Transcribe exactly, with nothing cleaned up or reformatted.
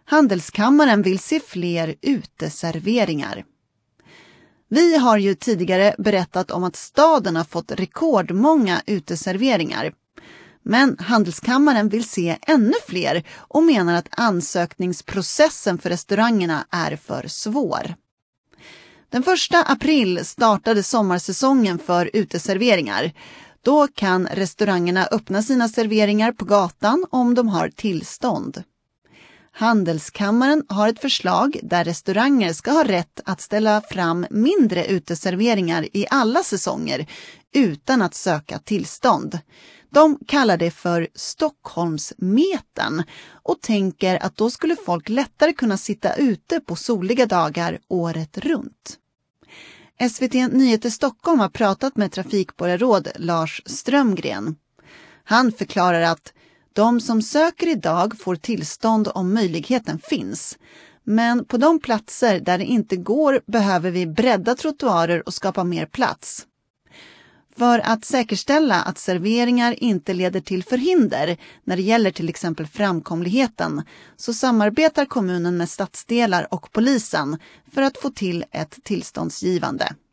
Handelskammaren vill se fler uteserveringar. Vi har ju tidigare berättat om att staden har fått rekordmånga uteserveringar. Men Handelskammaren vill se ännu fler och menar att ansökningsprocessen för restaurangerna är för svår. Den första april startade sommarsäsongen för uteserveringar. Då kan restaurangerna öppna sina serveringar på gatan om de har tillstånd. Handelskammaren har ett förslag där restauranger ska ha rätt att ställa fram mindre uteserveringar i alla säsonger utan att söka tillstånd. De kallar det för Stockholmsmeten och tänker att då skulle folk lättare kunna sitta ute på soliga dagar året runt. S V T Nyheter Stockholm har pratat med trafikborgarråd Lars Strömgren. Han förklarar att de som söker idag får tillstånd om möjligheten finns. Men på de platser där det inte går behöver vi bredda trottoarer och skapa mer plats. För att säkerställa att serveringar inte leder till förhinder när det gäller till exempel framkomligheten så samarbetar kommunen med stadsdelar och polisen för att få till ett tillståndsgivande.